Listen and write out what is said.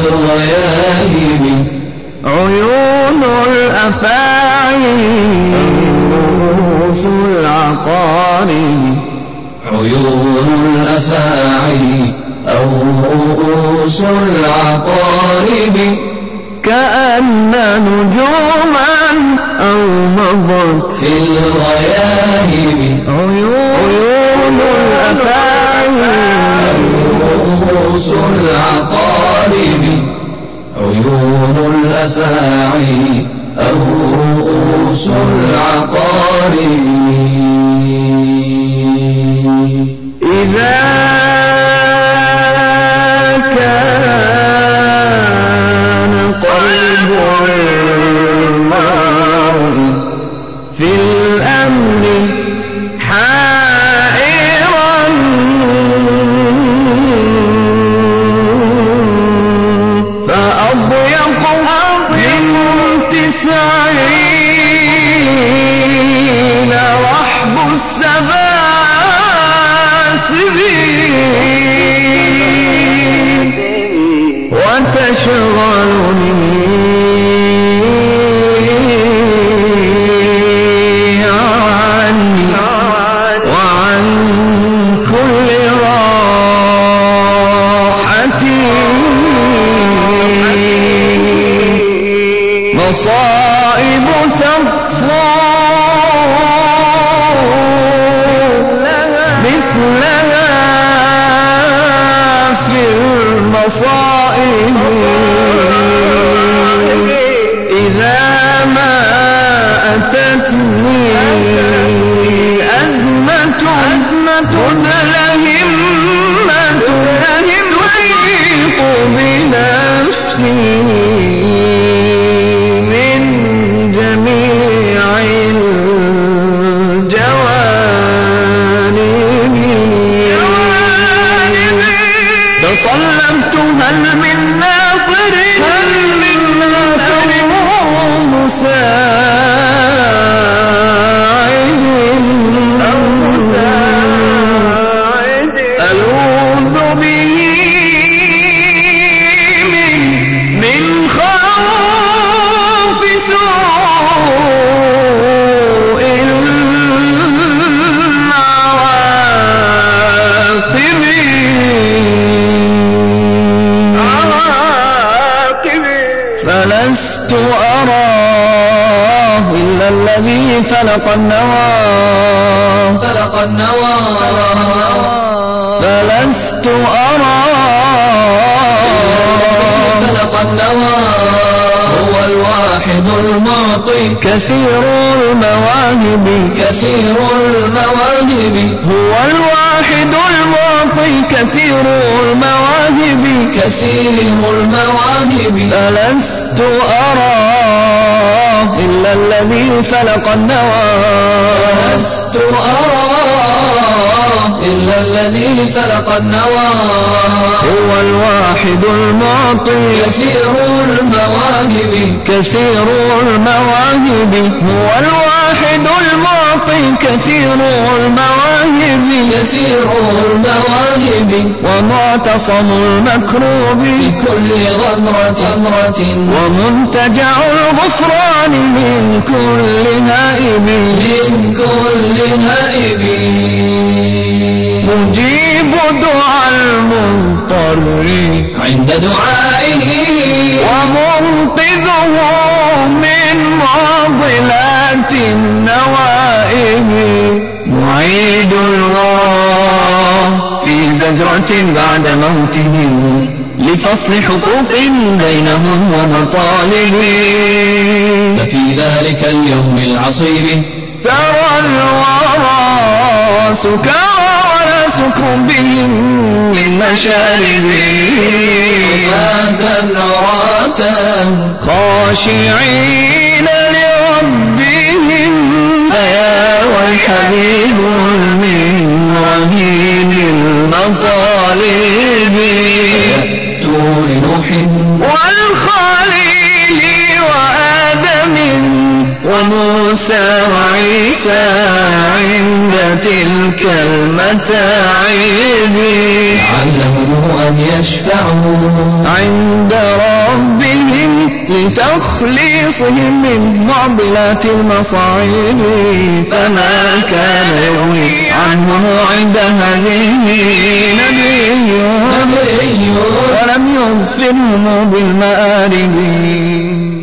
الغياهب عيون الأفاعي رؤوس العقارب عيون الأفاعي أو رؤوس العقارب كأن نجوما أو مضت في الغياهب عيون الأفاعي أو رؤوس العقارب عيون الأفاعي أو رؤوس العقارب إذا كان قلب المرء في الأمن حائرا فأضيق من 90 رحب السباسب وتشغلني عني وعن كل راحتي مصائب تفور مثلها في المصائب إذا ما أتتني أزمة مدلهمة تضيق بنفسي من جميع الجوانب تطلبت هل من ناظر مساعد ألوذ به من خوف سوء العواقب فلست أراه إلا الذي فلق النوى فلست أراه فلق النوى هو الواحد المعطي كثير المواهب هو الواحد المعطي كثير المواهب فلست أراه إلا الذي فلق النوى هو الواحد المعطي كثير المواهب هو الواحد المعطي كثير المواهب ومعتصم المكروب بكل غمرة ومنتجع الغفران من كل هائب مجيب دعاء المضطر عند دعائه ومنقذه من معضلات النوائب معيد الورى في زجرة بعد موتهم لفصل حقوق بينهم ومطالب ففي ذلك اليوم العصيب ترى الورى سكارى ولا سكر بهم من مشارب عراة خاشعين لربهم فيا والحبيب من رهين المطالب طول نوح والخليل وآدم وموسى وعيسى عند تلك المتاعب لعلهم أن يشفعوا عند ربهم لتخليصهم من معضلات المصاعب. فما كان يغني عنهم عند هذه نبي ولم يغفرهم بالمآرب.